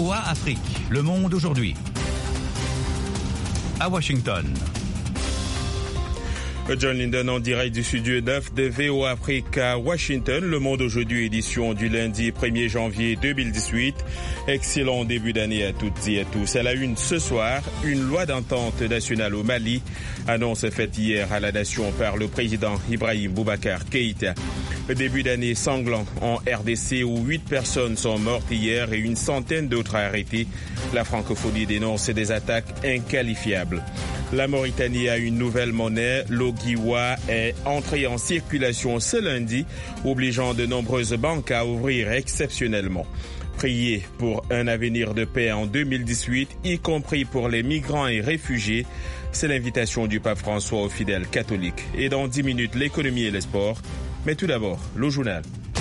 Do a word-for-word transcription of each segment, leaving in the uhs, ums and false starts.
V O A Afrique, Le Monde aujourd'hui. À Washington. John Linden en direct du studio neuf de V O A Afrique à Washington. Le Monde aujourd'hui, édition du lundi premier janvier deux mille dix-huit. Excellent début d'année à toutes et à tous. À la une ce soir, une loi d'entente nationale au Mali. Annonce faite hier à la nation par le président Ibrahim Boubacar Keïta. Début d'année sanglant en R D C où huit personnes sont mortes hier et une centaine d'autres arrêtées. La francophonie dénonce des attaques inqualifiables. La Mauritanie a une nouvelle monnaie. L'Ogiwa est entrée en circulation ce lundi, obligeant de nombreuses banques à ouvrir exceptionnellement. Prier pour un avenir de paix en deux mille dix-huit, y compris pour les migrants et réfugiés. C'est l'invitation du pape François aux fidèles catholiques. Et dans dix minutes, l'économie et les sports. Mais tout d'abord, le journal.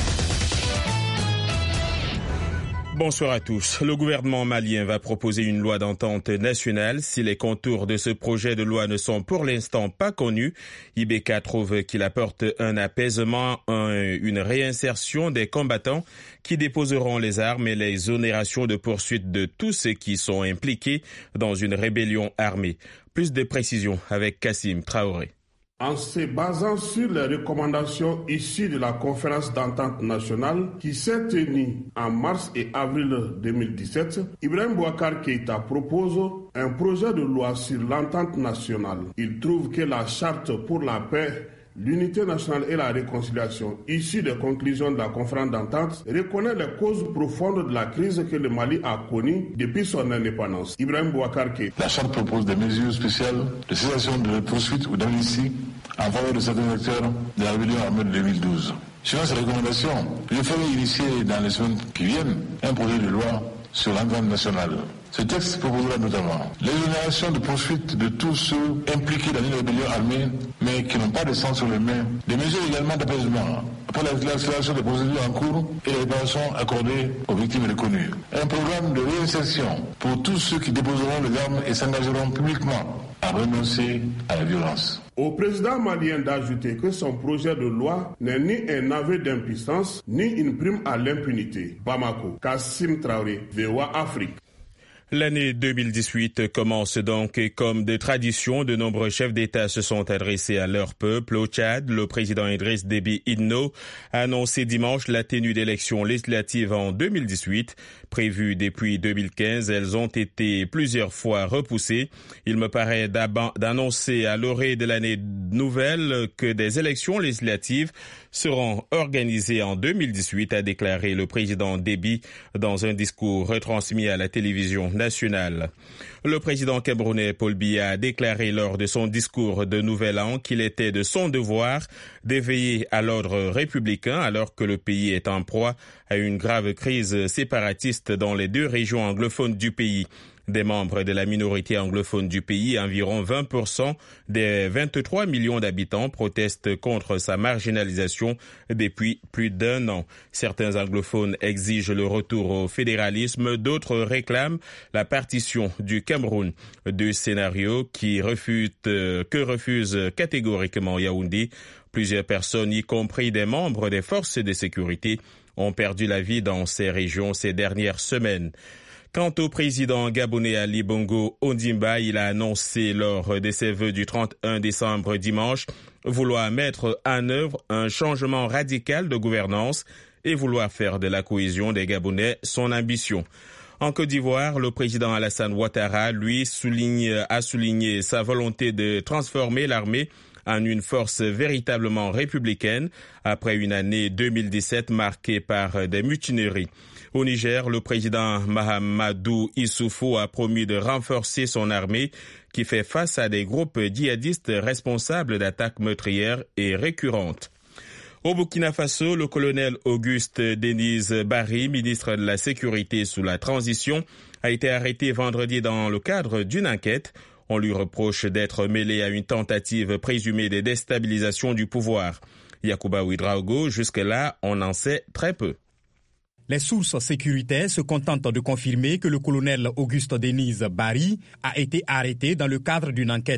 Bonsoir à tous. Le gouvernement malien va proposer une loi d'entente nationale. Si les contours de ce projet de loi ne sont pour l'instant pas connus, I B K trouve qu'il apporte un apaisement, un, une réinsertion des combattants qui déposeront les armes et l'exonération de poursuite de tous ceux qui sont impliqués dans une rébellion armée. Plus de précisions avec Kassim Traoré. En se basant sur les recommandations issues de la conférence d'entente nationale qui s'est tenue en mars et avril deux mille dix-sept, Ibrahim Boubacar Keïta propose un projet de loi sur l'entente nationale. Il trouve que la charte pour la paix, l'unité nationale et la réconciliation, issue des conclusions de la conférence d'entente, reconnaît les causes profondes de la crise que le Mali a connue depuis son indépendance. Ibrahim Boubacar Keïta. La charte propose des mesures spéciales de cessation de poursuite ou d'amnistie en faveur de certains acteurs de la rébellion armée de deux mille douze. Suivant ces recommandations, je ferai initier dans les semaines qui viennent un projet de loi sur l'entente nationale. Ce texte proposera notamment l'exonération de poursuite de tous ceux impliqués dans une rébellion armée, mais qui n'ont pas de sang sur les mains, des mesures également d'apaisement pour l'accélération des procédures en cours et les réparations accordées aux victimes reconnues. Un programme de réinsertion pour tous ceux qui déposeront les armes et s'engageront publiquement à renoncer à la violence. Au président malien d'ajouter que son projet de loi n'est ni un aveu d'impuissance, ni une prime à l'impunité. Bamako, Kassim Traoré, V O A Afrique. L'année deux mille dix-huit commence donc et comme de tradition, de nombreux chefs d'État se sont adressés à leur peuple. Au Tchad, le président Idriss Déby Itno a annoncé dimanche la tenue d'élections législatives en deux mille dix-huit. Prévues depuis deux mille quinze, elles ont été plusieurs fois repoussées. Il me paraît d'annoncer à l'orée de l'année nouvelle que des élections législatives seront organisées en deux mille dix-huit, a déclaré le président Déby dans un discours retransmis à la télévision nationale. Le président camerounais Paul Biya a déclaré lors de son discours de Nouvel An qu'il était de son devoir d'éveiller à l'ordre républicain alors que le pays est en proie à une grave crise séparatiste dans les deux régions anglophones du pays. Des membres de la minorité anglophone du pays, environ vingt pour cent des vingt-trois millions d'habitants, protestent contre sa marginalisation depuis plus d'un an. Certains anglophones exigent le retour au fédéralisme, d'autres réclament la partition du Cameroun. Deux scénarios qui refutent, que refuse catégoriquement Yaoundé. Plusieurs personnes, y compris des membres des forces de sécurité, ont perdu la vie dans ces régions ces dernières semaines. Quant au président gabonais Ali Bongo Ondimba, il a annoncé lors de ses vœux du trente et un décembre dimanche vouloir mettre en œuvre un changement radical de gouvernance et vouloir faire de la cohésion des Gabonais son ambition. En Côte d'Ivoire, le président Alassane Ouattara, lui, souligne, a souligné sa volonté de transformer l'armée en une force véritablement républicaine après une année deux mille dix-sept marquée par des mutineries. Au Niger, le président Mahamadou Issoufou a promis de renforcer son armée qui fait face à des groupes djihadistes responsables d'attaques meurtrières et récurrentes. Au Burkina Faso, le colonel Auguste Denise Barry, ministre de la Sécurité sous la transition, a été arrêté vendredi dans le cadre d'une enquête. On lui reproche d'être mêlé à une tentative présumée de déstabilisation du pouvoir. Yacouba Ouedraogo, jusque-là, on en sait très peu. Les sources sécuritaires se contentent de confirmer que le colonel Auguste Denise Barry a été arrêté dans le cadre d'une enquête.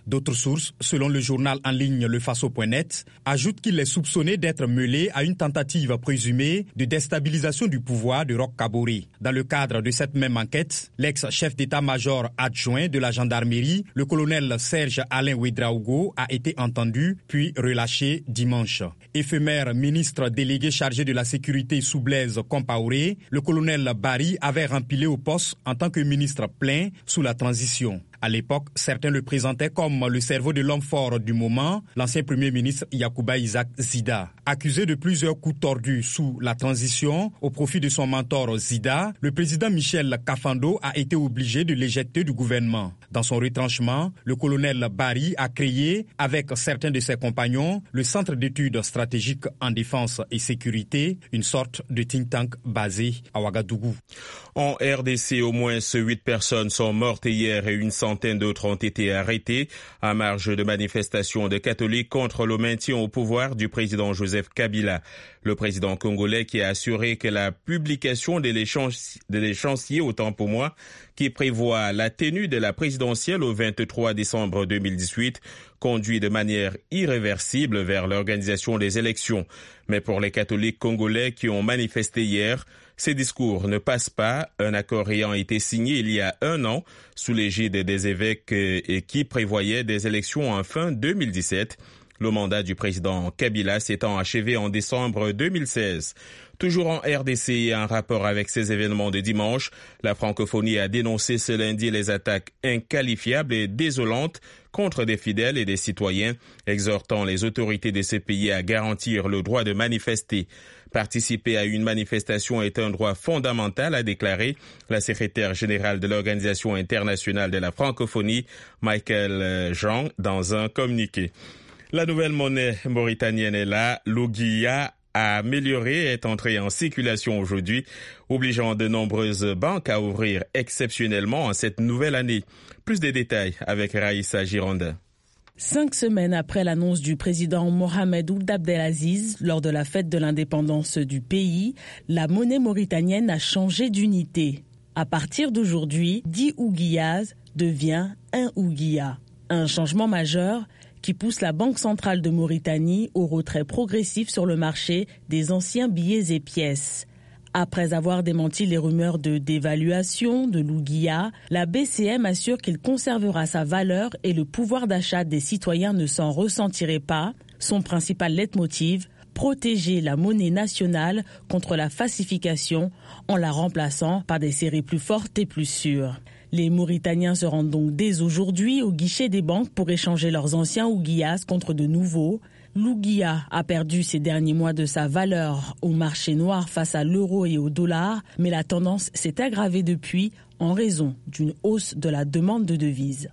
D'autres sources, selon le journal en ligne Le Faso point net, ajoutent qu'il est soupçonné d'être mêlé à une tentative présumée de déstabilisation du pouvoir de Roch Kaboré. Dans le cadre de cette même enquête, l'ex-chef d'état-major adjoint de la gendarmerie, le colonel Serge Alain Ouedraogo, a été entendu puis relâché dimanche. Éphémère ministre délégué chargé de la sécurité sous Blaise Compaoré, le colonel Barry avait rempilé au poste en tant que ministre plein sous la transition. À l'époque, certains le présentaient comme le cerveau de l'homme fort du moment, l'ancien premier ministre Yacouba Isaac Zida. Accusé de plusieurs coups tordus sous la transition au profit de son mentor Zida, le président Michel Kafando a été obligé de l'éjecter du gouvernement. Dans son retranchement, le colonel Barry a créé, avec certains de ses compagnons, le Centre d'études stratégiques en défense et sécurité, une sorte de think tank basé à Ouagadougou. En R D C, au moins huit personnes sont mortes hier et une centaine d'autres ont été arrêtées à marge de manifestations de catholiques contre le maintien au pouvoir du président Joseph Kabila. Le président congolais qui a assuré que la publication de l'échéancier, autant pour moi, qui prévoit la tenue de la présidentielle au vingt-trois décembre deux mille dix-huit, conduit de manière irréversible vers l'organisation des élections. Mais pour les catholiques congolais qui ont manifesté hier, ces discours ne passent pas, un accord ayant été signé il y a un an sous l'égide des évêques et qui prévoyait des élections en fin deux mille dix-sept. Le mandat du président Kabila s'étant achevé en décembre deux mille seize. Toujours en R D C et en rapport avec ces événements de dimanche, la francophonie a dénoncé ce lundi les attaques inqualifiables et désolantes contre des fidèles et des citoyens, exhortant les autorités de ces pays à garantir le droit de manifester. Participer à une manifestation est un droit fondamental, a déclaré la secrétaire générale de l'Organisation internationale de la francophonie, Michael Jean, dans un communiqué. La nouvelle monnaie mauritanienne est là, l'Ouguiya a amélioré et est entrée en circulation aujourd'hui, obligeant de nombreuses banques à ouvrir exceptionnellement en cette nouvelle année. Plus de détails avec Raïssa Gironda. Cinq semaines après l'annonce du président Mohamed Ould Abdelaziz lors de la fête de l'indépendance du pays, la monnaie mauritanienne a changé d'unité. À partir d'aujourd'hui, dix Ouguiyas devient un Ouguiya. Un changement majeur qui pousse la Banque centrale de Mauritanie au retrait progressif sur le marché des anciens billets et pièces. Après avoir démenti les rumeurs de dévaluation de l'Ouguiya, la B C M assure qu'il conservera sa valeur et le pouvoir d'achat des citoyens ne s'en ressentirait pas. Son principal leitmotiv, protéger la monnaie nationale contre la falsification en la remplaçant par des séries plus fortes et plus sûres. Les Mauritaniens se rendent donc dès aujourd'hui au guichet des banques pour échanger leurs anciens Ouguiyas contre de nouveaux. L'Ouguiya a perdu ces derniers mois de sa valeur au marché noir face à l'euro et au dollar, mais la tendance s'est aggravée depuis en raison d'une hausse de la demande de devises.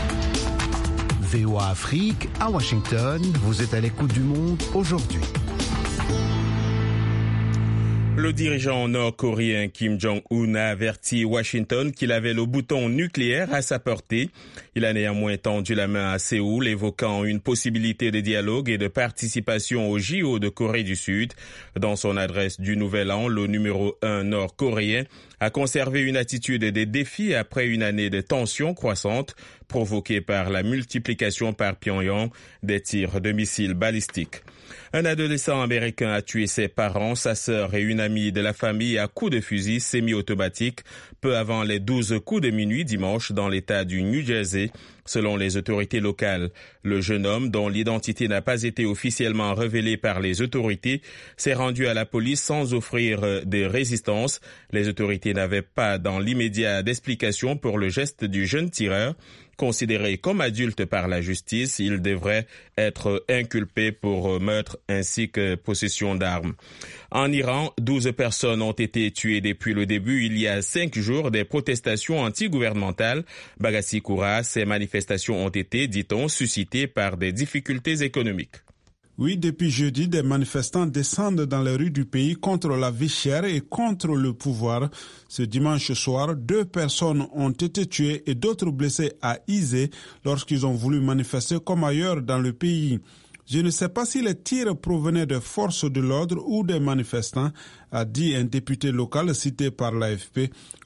V O A Afrique, à Washington, vous êtes à l'écoute du monde aujourd'hui. Le dirigeant nord-coréen Kim Jong-un a averti Washington qu'il avait le bouton nucléaire à sa portée. Il a néanmoins tendu la main à Séoul, évoquant une possibilité de dialogue et de participation au J O de Corée du Sud. Dans son adresse du Nouvel An, le numéro un nord-coréen a conservé une attitude de défi après une année de tensions croissantes provoquée par la multiplication par Pyongyang des tirs de missiles balistiques. Un adolescent américain a tué ses parents, sa sœur et une amie de la famille à coups de fusil semi-automatique peu avant les douze coups de minuit dimanche dans l'État du New Jersey, selon les autorités locales. Le jeune homme, dont l'identité n'a pas été officiellement révélée par les autorités, s'est rendu à la police sans offrir de résistance. Les autorités n'avaient pas dans l'immédiat d'explication pour le geste du jeune tireur. Considéré comme adulte par la justice, il devrait être inculpé pour meurtre ainsi que possession d'armes. En Iran, douze personnes ont été tuées depuis le début, il y a cinq jours, des protestations anti-gouvernementales. Bagassi Koura, ces manifestations ont été, dit-on, suscitées par des difficultés économiques. Oui, depuis jeudi, des manifestants descendent dans les rues du pays contre la vie chère et contre le pouvoir. Ce dimanche soir, deux personnes ont été tuées et d'autres blessées à Izé lorsqu'ils ont voulu manifester comme ailleurs dans le pays. Je ne sais pas si les tirs provenaient des forces de l'ordre ou des manifestants, a dit un député local cité par l'A F P.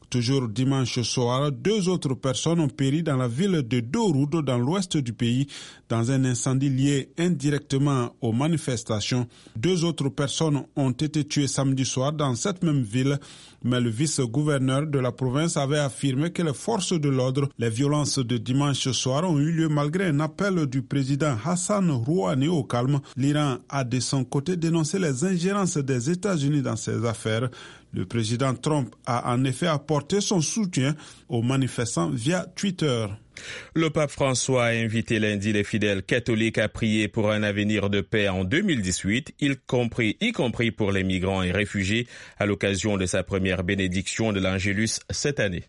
Toujours dimanche soir, deux autres personnes ont péri dans la ville de Dooroud, dans l'ouest du pays, dans un incendie lié indirectement aux manifestations. Deux autres personnes ont été tuées samedi soir dans cette même ville, mais le vice-gouverneur de la province avait affirmé que les forces de l'ordre, les violences de dimanche soir ont eu lieu malgré un appel du président Hassan Rouhani au calme. L'Iran a de son côté dénoncé les ingérences des États-Unis dans ces affaires. Le président Trump a en effet apporté son soutien aux manifestants via Twitter. Le pape François a invité lundi les fidèles catholiques à prier pour un avenir de paix en deux mille dix-huit, y compris, y compris pour les migrants et réfugiés, à l'occasion de sa première bénédiction de l'Angélus cette année.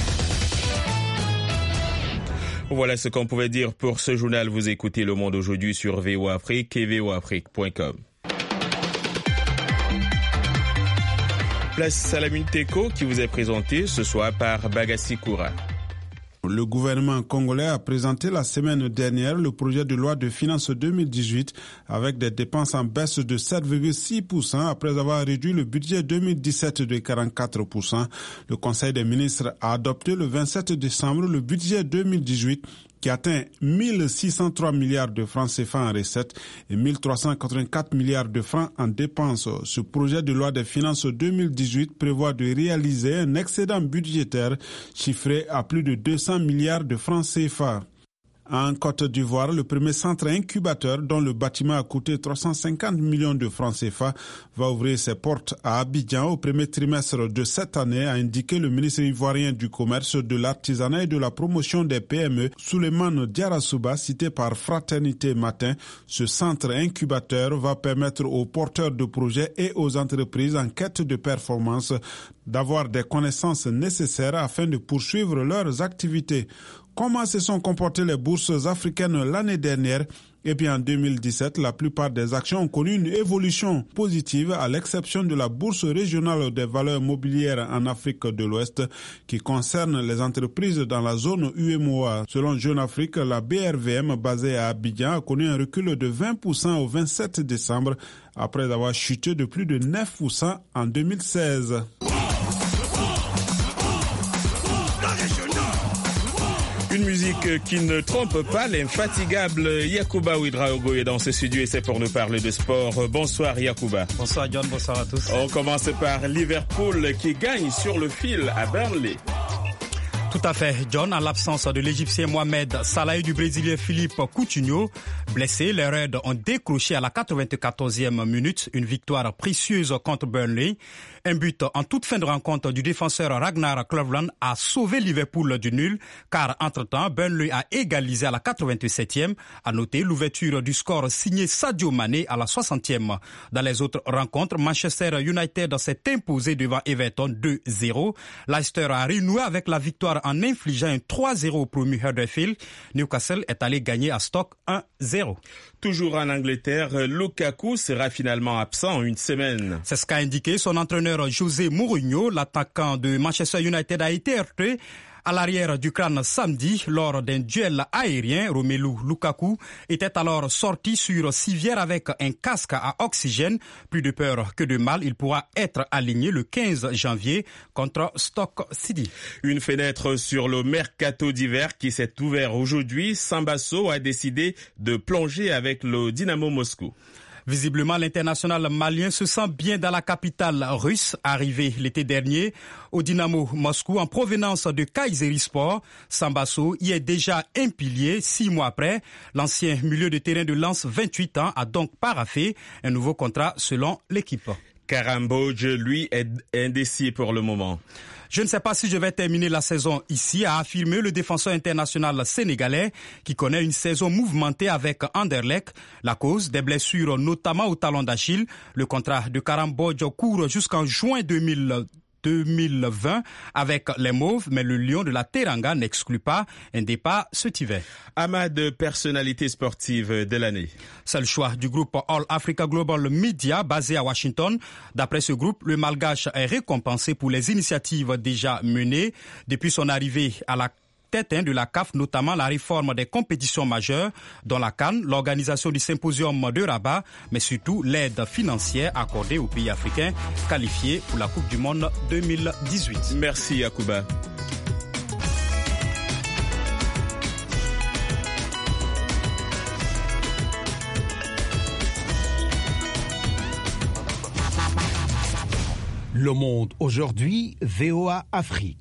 Voilà ce qu'on pouvait dire pour ce journal. Vous écoutez Le Monde aujourd'hui sur V O A Afrique et V O A Afrique point com. Place à la Minute Éco qui vous est présentée ce soir par Bagassi Koura. Le gouvernement congolais a présenté la semaine dernière le projet de loi de finances deux mille dix-huit avec des dépenses en baisse de sept virgule six pour cent après avoir réduit le budget deux mille dix-sept de quarante-quatre pour cent. Le Conseil des ministres a adopté le vingt-sept décembre le budget deux mille dix-huit qui atteint mille six cent trois milliards de francs C F A en recettes et mille trois cent quatre-vingt-quatre milliards de francs en dépenses. Ce projet de loi des finances deux mille dix-huit prévoit de réaliser un excédent budgétaire chiffré à plus de deux cents milliards de francs C F A. En Côte d'Ivoire, le premier centre incubateur dont le bâtiment a coûté trois cent cinquante millions de francs C F A va ouvrir ses portes à Abidjan au premier trimestre de cette année, a indiqué le ministre ivoirien du Commerce, de l'Artisanat et de la Promotion des P M E, Souleymane Diarra-Souba, cité par Fraternité Matin. Ce centre incubateur va permettre aux porteurs de projets et aux entreprises en quête de performance d'avoir des connaissances nécessaires afin de poursuivre leurs activités. Comment se sont comportées les bourses africaines l'année dernière? Eh bien, en deux mille dix-sept, la plupart des actions ont connu une évolution positive, à l'exception de la bourse régionale des valeurs mobilières en Afrique de l'Ouest, qui concerne les entreprises dans la zone U M O A. Selon Jeune Afrique, la B R V M basée à Abidjan a connu un recul de vingt pour cent au vingt-sept décembre, après avoir chuté de plus de neuf pour cent en deux mille seize. Une musique qui ne trompe pas, l'infatigable Yacouba Ouedraogo est dans ce studio et c'est pour nous parler de sport. Bonsoir Yacouba. Bonsoir John, bonsoir à tous. On commence par Liverpool qui gagne sur le fil à Burnley. Tout à fait, John, en l'absence de l'Égyptien Mohamed Salah et du Brésilien Philippe Coutinho, blessés, les Reds ont décroché à la quatre-vingt-quatorzième minute une victoire précieuse contre Burnley. Un but en toute fin de rencontre du défenseur Ragnar Cleveland a sauvé Liverpool du nul, car entre-temps, Burnley a égalisé à la quatre-vingt-septième. À noter l'ouverture du score signé Sadio Mané à la soixantième. Dans les autres rencontres, Manchester United s'est imposé devant Everton deux zéro. Leicester a renoué avec la victoire en infligeant un trois zéro au promu Huddersfield. Newcastle est allé gagner à Stoke un zéro. Toujours en Angleterre, Lukaku sera finalement absent une semaine. C'est ce qu'a indiqué son entraîneur José Mourinho. L'attaquant de Manchester United a été heurté à l'arrière du crâne samedi lors d'un duel aérien. Romelu Lukaku était alors sorti sur civière avec un casque à oxygène. Plus de peur que de mal, il pourra être aligné le quinze janvier contre Stoke City. Une fenêtre sur le mercato d'hiver qui s'est ouverte aujourd'hui. Sambasso a décidé de plonger avec le Dynamo Moscou. Visiblement, l'international malien se sent bien dans la capitale russe, arrivé l'été dernier au Dynamo Moscou en provenance de Kayserispor. Sambasso y est déjà un pilier six mois après. L'ancien milieu de terrain de Lens, vingt-huit ans, a donc paraphé un nouveau contrat selon l'équipe. Karambodge, lui, est indécis pour le moment. Je ne sais pas si je vais terminer la saison ici, a affirmé le défenseur international sénégalais qui connaît une saison mouvementée avec Anderlecht. La cause, des blessures notamment au talon d'Achille. Le contrat de Karambodge court jusqu'en juin deux mille vingt avec les Mauves, mais le Lion de la Teranga n'exclut pas un départ cet hiver. Ahmad, personnalité sportive de l'année. C'est le choix du groupe All Africa Global Media basé à Washington. D'après ce groupe, le Malgache est récompensé pour les initiatives déjà menées depuis son arrivée à la tête hein, de la C A F, notamment la réforme des compétitions majeures, dont la CAN, l'organisation du symposium de Rabat, mais surtout l'aide financière accordée aux pays africains qualifiés pour la Coupe du Monde deux mille dix-huit. Merci Yacouba. Le Monde aujourd'hui, V O A Afrique.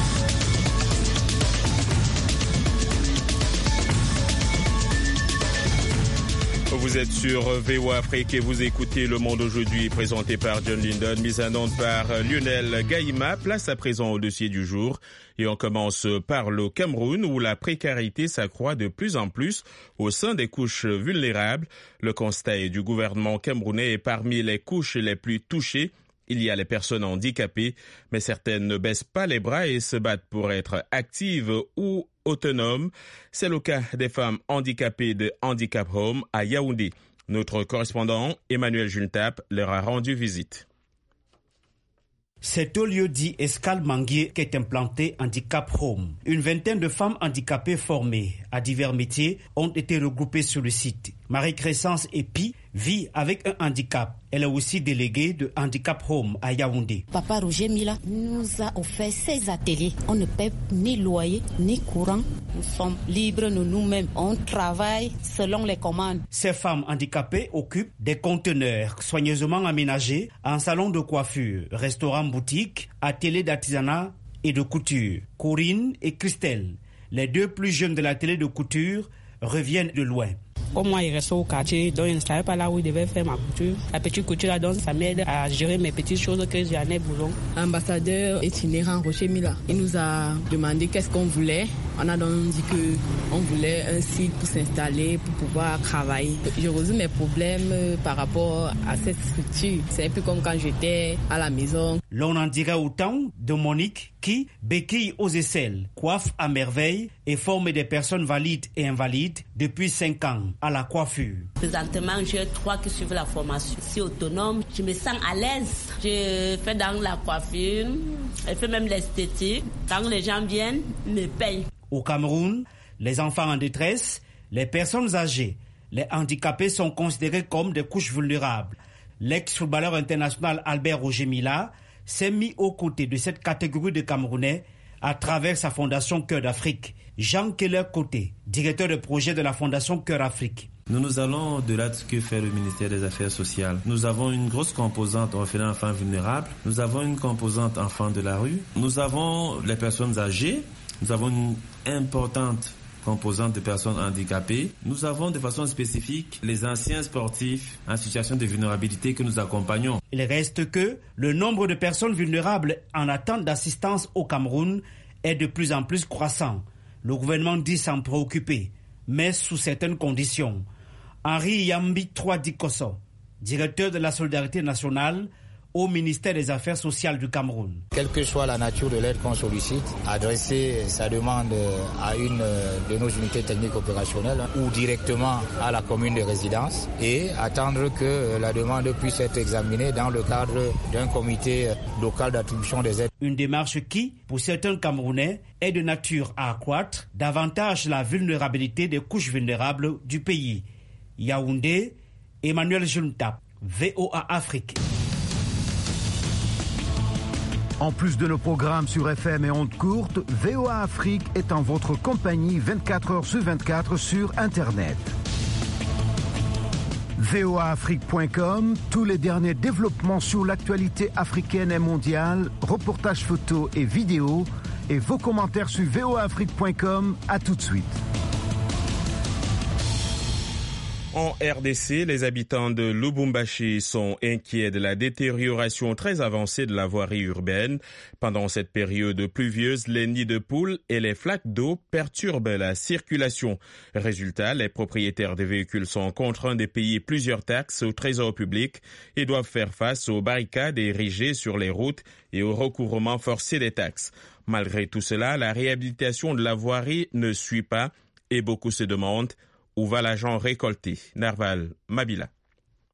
Vous êtes sur V O A Afrique et vous écoutez Le Monde aujourd'hui, présenté par John Linden, mise en onde par Lionel Gaïma. Place à présent au dossier du jour. Et on commence par le Cameroun, où la précarité s'accroît de plus en plus au sein des couches vulnérables. Le constat est du gouvernement camerounais et parmi les couches les plus touchées, il y a les personnes handicapées, mais certaines ne baissent pas les bras et se battent pour être actives ou autonomes. C'est le cas des femmes handicapées de Handicap Home à Yaoundé. Notre correspondant, Emmanuel Juntap, leur a rendu visite. C'est au lieu dit Escale Manguier qu'est implanté Handicap Home. Une vingtaine de femmes handicapées formées à divers métiers ont été regroupées sur le site. Marie-Crescence Epi vit avec un handicap. Elle est aussi déléguée de Handicap Home à Yaoundé. Papa Roger Mila nous a offert ses ateliers. On ne paie ni loyer, ni courant. Nous sommes libres de nous-mêmes. On travaille selon les commandes. Ces femmes handicapées occupent des conteneurs soigneusement aménagés en salon de coiffure, restaurant boutique, atelier d'artisanat et de couture. Corinne et Christelle, les deux plus jeunes de l'atelier de couture, reviennent de loin. Comme moi, il restait au quartier, donc je ne savais pas là où il devait faire ma couture. La petite couture, là, donc, ça m'aide à gérer mes petites choses que j'en ai boulot. L'ambassadeur itinérant Rocher Mila, il nous a demandé qu'est-ce qu'on voulait. On a donc dit qu'on voulait un site pour s'installer, pour pouvoir travailler. Je résous mes problèmes par rapport à cette structure. C'est un peu comme quand j'étais à la maison. L'on en dirait autant de Monique qui, béquille aux aisselles, coiffe à merveille et forme des personnes valides et invalides depuis cinq ans à la coiffure. Présentement, j'ai trois qui suivent la formation. Je suis autonome, je me sens à l'aise. Je fais dans la coiffure, je fais même l'esthétique. Quand les gens viennent, ils me payent. Au Cameroun, les enfants en détresse, les personnes âgées, les handicapés sont considérés comme des couches vulnérables. L'ex-footballeur international Albert Roger Mila s'est mis aux côtés de cette catégorie de Camerounais à travers sa fondation Cœur d'Afrique. Jean Keller Côté, directeur de projet de la fondation Cœur Afrique. Nous nous allons au-delà de ce que fait le ministère des Affaires sociales. Nous avons une grosse composante orphelins enfants vulnérables. Nous avons une composante enfants de la rue. Nous avons les personnes âgées. Nous avons une importante composante de personnes handicapées. Nous avons de façon spécifique les anciens sportifs en situation de vulnérabilité que nous accompagnons. Il reste que le nombre de personnes vulnérables en attente d'assistance au Cameroun est de plus en plus croissant. Le gouvernement dit s'en préoccuper, mais sous certaines conditions. Henri Yambi Troadikoso, directeur de la solidarité nationale au ministère des Affaires sociales du Cameroun. Quelle que soit la nature de l'aide qu'on sollicite, adresser sa demande à une de nos unités techniques opérationnelles ou directement à la commune de résidence et attendre que la demande puisse être examinée dans le cadre d'un comité local d'attribution des aides. Une démarche qui, pour certains Camerounais, est de nature à accroître davantage la vulnérabilité des couches vulnérables du pays. Yaoundé, Emmanuel Juntap, V O A Afrique. En plus de nos programmes sur F M et ondes courtes, V O A Afrique est en votre compagnie vingt-quatre heures sur vingt-quatre sur Internet. V O A Afrique point com, tous les derniers développements sur l'actualité africaine et mondiale, reportages photos et vidéos, et vos commentaires sur V O A Afrique point com. À tout de suite. En R D C, les habitants de Lubumbashi sont inquiets de la détérioration très avancée de la voirie urbaine. Pendant cette période pluvieuse, les nids de poules et les flaques d'eau perturbent la circulation. Résultat, les propriétaires des véhicules sont contraints de payer plusieurs taxes au trésor public et doivent faire face aux barricades érigées sur les routes et au recouvrement forcé des taxes. Malgré tout cela, la réhabilitation de la voirie ne suit pas et beaucoup se demandent où va l'argent récolté. Narval Mabila.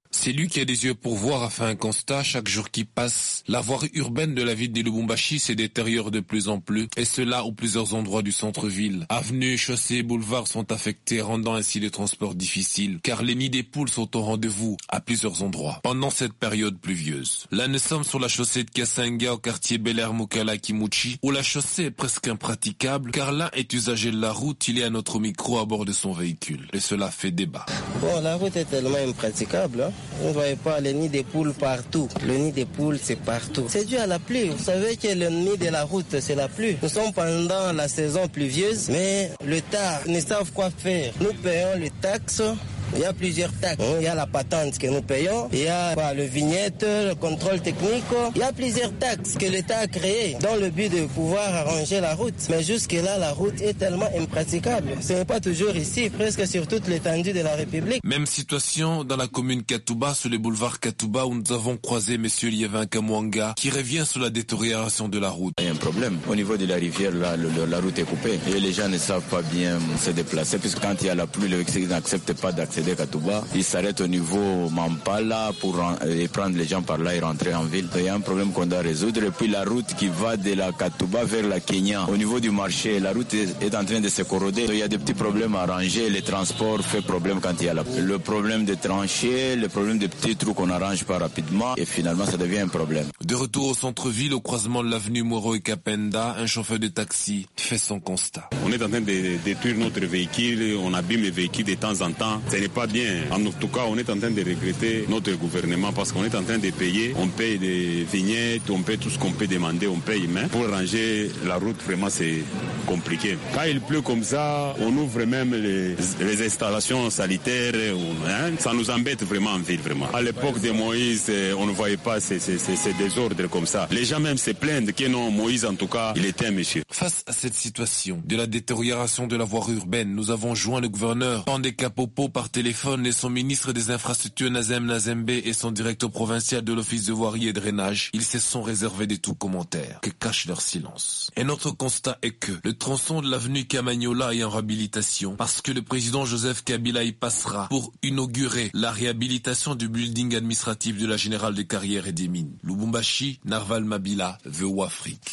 C'est lui qui a des yeux pour voir a fait un constat. Chaque jour qui passe, la voirie urbaine de la ville de Lubumbashi se détériore de plus en plus, et cela où plusieurs endroits du centre-ville. Avenues, chaussées, boulevards sont affectés, rendant ainsi les transports difficiles, car les nids des poules sont au rendez-vous à plusieurs endroits pendant cette période pluvieuse. Là, nous sommes sur la chaussée de Kasenga au quartier Bel Air Mukala Kimuchi, où la chaussée est presque impraticable, car l'un est usagé de la route, il est à notre micro à bord de son véhicule, et cela fait débat. Bon, la route est tellement impraticable, hein. Vous ne voyez pas les nids des poules partout. Le nid des poules, c'est partout. C'est dû à la pluie. Vous savez que le nid de la route, c'est la pluie. Nous sommes pendant la saison pluvieuse, mais l'État ne savent quoi faire. Nous payons les taxes. Il y a plusieurs taxes. Il y a la patente que nous payons, il y a bah, le vignette, le contrôle technique. Il y a plusieurs taxes que l'État a créées dans le but de pouvoir arranger la route. Mais jusque-là, la route est tellement impraticable. Ce n'est pas toujours ici, presque sur toute l'étendue de la République. Même situation dans la commune Katouba, sur le boulevard Katouba, où nous avons croisé M. Liévin Kamwanga, qui revient sur la détérioration de la route. Il y a un problème. Au niveau de la rivière, là, le, le, la route est coupée. Et les gens ne savent pas bien se déplacer, puisque quand il y a la pluie, le véhicule n'accepte pas d'accéder à Katouba. Il s'arrête au niveau Mampala pour en, et prendre les gens par là et rentrer en ville. Il y a un problème qu'on doit résoudre. Et puis la route qui va de la Katouba vers la Kenya, au niveau du marché, la route est, est en train de se corroder. Il y a des petits problèmes à arranger. Les transports fait problème quand il y a la pluie. Le problème des tranchées, le problème des petits trous qu'on n'arrange pas rapidement. Et finalement, ça devient un problème. De retour au centre-ville, au croisement de l'avenue Moro et Kapenda, un chauffeur de taxi fait son constat. On est en train de détruire notre véhicule. On abîme les véhicules de temps en temps. Ce n'est pas bien. En tout cas, on est en train de regretter notre gouvernement parce qu'on est en train de payer. On paye des vignettes, on paye tout ce qu'on peut demander, on paye. Mais pour ranger la route, vraiment, c'est compliqué. Quand il pleut comme ça, on ouvre même les, les installations sanitaires. Hein, ça nous embête vraiment en ville, vraiment. À l'époque de Moïse, on ne voyait pas ces, ces, ces, ces désordres comme ça. Les gens même se plaignent que non, Moïse, en tout cas, il était un monsieur. Face à cette situation de la détérioration de la voirie urbaine, nous avons joint le gouverneur Tandé Kapopo par téléphone et son ministre des Infrastructures Nazem Nazembe et son directeur provincial de l'Office de voirie et drainage. Ils se sont réservés de tout commentaire que cache leur silence. Et notre constat est que le tronçon de l'avenue Kamagnola est en réhabilitation parce que le président Joseph Kabila y passera pour inaugurer la réhabilitation du building administratif de la Générale des Carrières et des Mines. Lubumbashi, Narval Mabila, V O Afrique.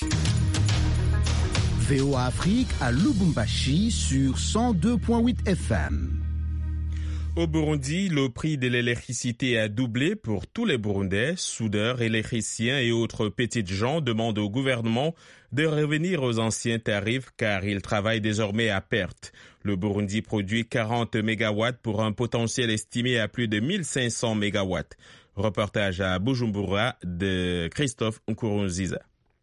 V O Afrique à Lubumbashi sur cent deux virgule huit F M. Au Burundi, le prix de l'électricité a doublé pour tous les Burundais. Soudeurs, électriciens et autres petites gens demandent au gouvernement de revenir aux anciens tarifs car ils travaillent désormais à perte. Le Burundi produit quarante mégawatts pour un potentiel estimé à plus de mille cinq cents mégawatts. Reportage à Bujumbura de Christophe Nkurunziza.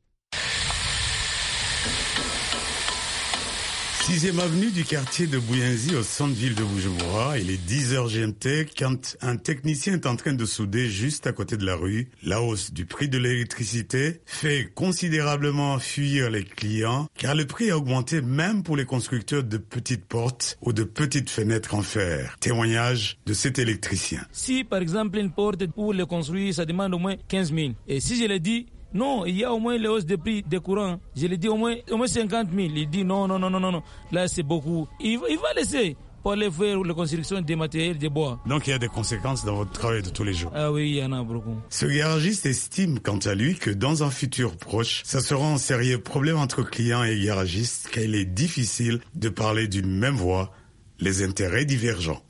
Sixième avenue du quartier de Bouyenzi au centre-ville de Bujumbura. Il est dix heures G M T quand un technicien est en train de souder juste à côté de la rue. La hausse du prix de l'électricité fait considérablement fuir les clients car le prix a augmenté même pour les constructeurs de petites portes ou de petites fenêtres en fer. Témoignage de cet électricien. Si par exemple une porte pour le construire ça demande au moins quinze mille et si je le dis non, il y a au moins les hausses de prix des courants. Je lui dis au moins, au moins cinquante mille. Il dit non, non, non, non, non, non. Là, c'est beaucoup. Il, il va laisser pour aller faire la construction des matériels de bois. Donc, il y a des conséquences dans votre travail de tous les jours. Ah oui, il y en a beaucoup. Ce garagiste estime, quant à lui, que dans un futur proche, ça sera un sérieux problème entre clients et garagistes, car il est difficile de parler d'une même voix, les intérêts divergents.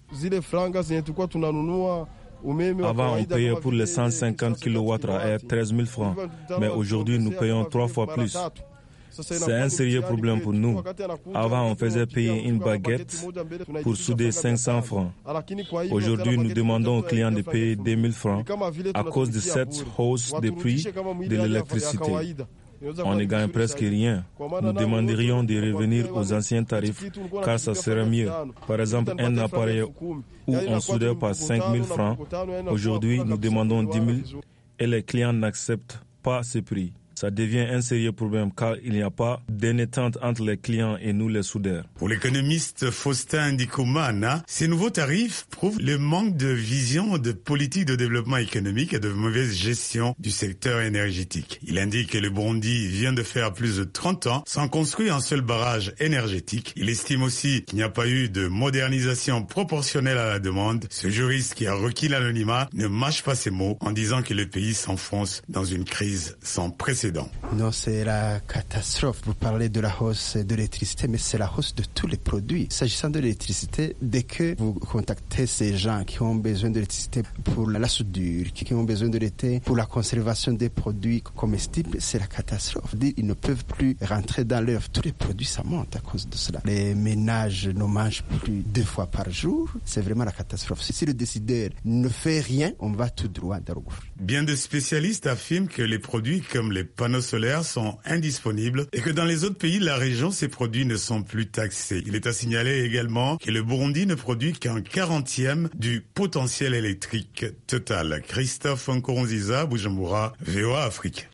Avant, on payait pour les cent cinquante kilowatts à treize mille francs, mais aujourd'hui, nous payons trois fois plus. C'est un sérieux problème pour nous. Avant, on faisait payer une baguette pour souder cinq cents francs. Aujourd'hui, nous demandons aux clients de payer deux mille francs à cause de cette hausse des prix de l'électricité. On ne gagne presque rien. Nous demanderions de revenir aux anciens tarifs car ça serait mieux. Par exemple, un appareil où on soudait par cinq mille francs, aujourd'hui nous demandons dix mille et les clients n'acceptent pas ce prix. ça devient un sérieux problème car il n'y a pas d'entente entre les clients et nous les soudeurs. Pour l'économiste Faustin Ndikoumana, ces nouveaux tarifs prouvent le manque de vision de politique de développement économique et de mauvaise gestion du secteur énergétique. Il indique que le Burundi vient de faire plus de trente ans sans construire un seul barrage énergétique. Il estime aussi qu'il n'y a pas eu de modernisation proportionnelle à la demande. Ce juriste qui a requis l'anonymat ne mâche pas ses mots en disant que le pays s'enfonce dans une crise sans précédent. Non, c'est la catastrophe. Vous parlez de la hausse de l'électricité, mais c'est la hausse de tous les produits. S'agissant de l'électricité, dès que vous contactez ces gens qui ont besoin d'électricité pour la soudure, qui ont besoin d'électricité pour la conservation des produits comestibles, c'est la catastrophe. Ils ne peuvent plus rentrer dans l'œuf. Tous les produits, ça monte à cause de cela. Les ménages ne mangent plus deux fois par jour. C'est vraiment la catastrophe. Si le décideur ne fait rien, on va tout droit dans le gouffre. Bien de spécialistes affirment que les produits comme les panneaux solaires sont indisponibles et que dans les autres pays de la région, ces produits ne sont plus taxés. Il est à signaler également que le Burundi ne produit qu'un quarantième du potentiel électrique total. Christophe Nkurunziza, Bujumbura, V O A Afrique.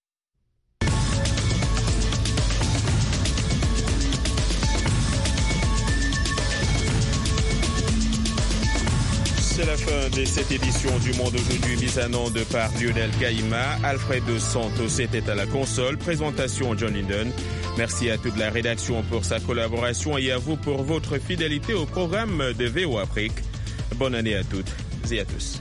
C'est la fin de cette édition du Monde aujourd'hui, mise en onde par Lionel Gaïma. Alfred Dos Santos était à la console. Présentation John Linden. Merci à toute la rédaction pour sa collaboration et à vous pour votre fidélité au programme de V O A Afrique. Bonne année à toutes et à tous.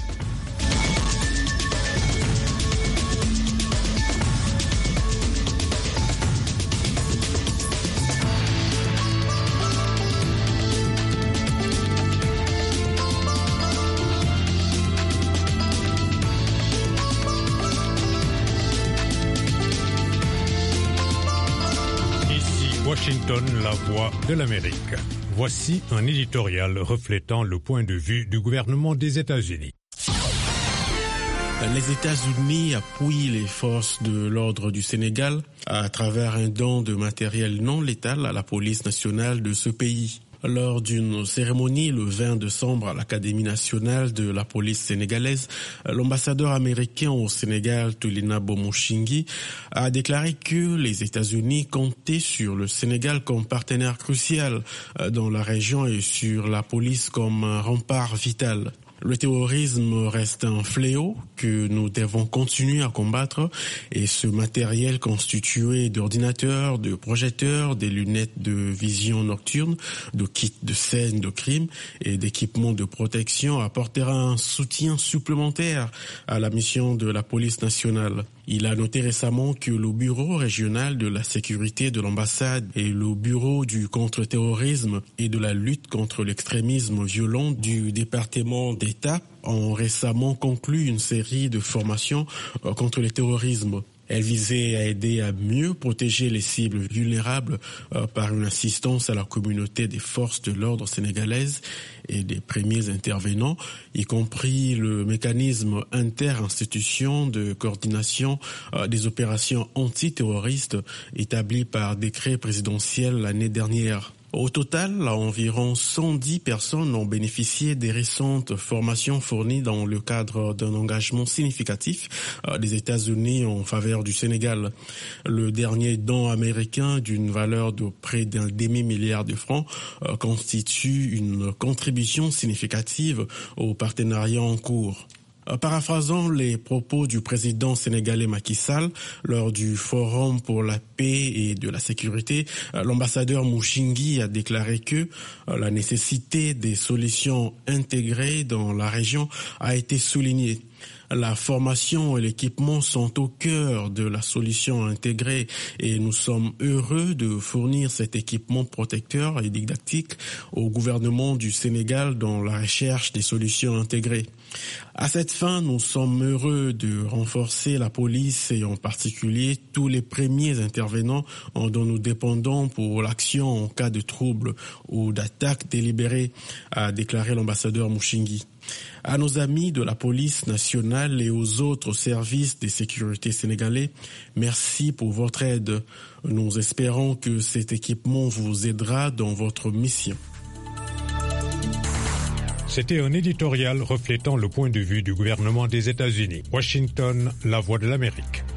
Washington, la voix de l'Amérique. Voici un éditorial reflétant le point de vue du gouvernement des États-Unis. Les États-Unis appuient les forces de l'ordre du Sénégal à travers un don de matériel non létal à la police nationale de ce pays. Lors d'une cérémonie le vingt décembre à l'Académie nationale de la police sénégalaise, l'ambassadeur américain au Sénégal, Tulina Bomoshingi, a déclaré que les États-Unis comptaient sur le Sénégal comme partenaire crucial dans la région et sur la police comme un rempart vital. Le terrorisme reste un fléau que nous devons continuer à combattre et ce matériel constitué d'ordinateurs, de projecteurs, des lunettes de vision nocturne, de kits de scène de crime et d'équipements de protection apportera un soutien supplémentaire à la mission de la police nationale. Il a noté récemment que le bureau régional de la sécurité de l'ambassade et le bureau du contre-terrorisme et de la lutte contre l'extrémisme violent du département d'État ont récemment conclu une série de formations contre le terrorisme. Elle visait à aider à mieux protéger les cibles vulnérables euh, par une assistance à la communauté des forces de l'ordre sénégalaises et des premiers intervenants, y compris le mécanisme inter-institution de coordination euh, des opérations antiterroristes établi par décret présidentiel l'année dernière. Au total, environ cent dix personnes ont bénéficié des récentes formations fournies dans le cadre d'un engagement significatif des États-Unis en faveur du Sénégal. Le dernier don américain d'une valeur de près d'un demi-milliard de francs constitue une contribution significative au partenariat en cours. Paraphrasant les propos du président sénégalais Macky Sall lors du Forum pour la paix et de la sécurité, l'ambassadeur Mouchingi a déclaré que la nécessité des solutions intégrées dans la région a été soulignée. La formation et l'équipement sont au cœur de la solution intégrée et nous sommes heureux de fournir cet équipement protecteur et didactique au gouvernement du Sénégal dans la recherche des solutions intégrées. À cette fin, nous sommes heureux de renforcer la police et en particulier tous les premiers intervenants dont nous dépendons pour l'action en cas de trouble ou d'attaque délibérée, a déclaré l'ambassadeur Mouchingi. À nos amis de la police nationale et aux autres services de sécurité sénégalais, merci pour votre aide. Nous espérons que cet équipement vous aidera dans votre mission. C'était un éditorial reflétant le point de vue du gouvernement des États-Unis. Washington, la voix de l'Amérique.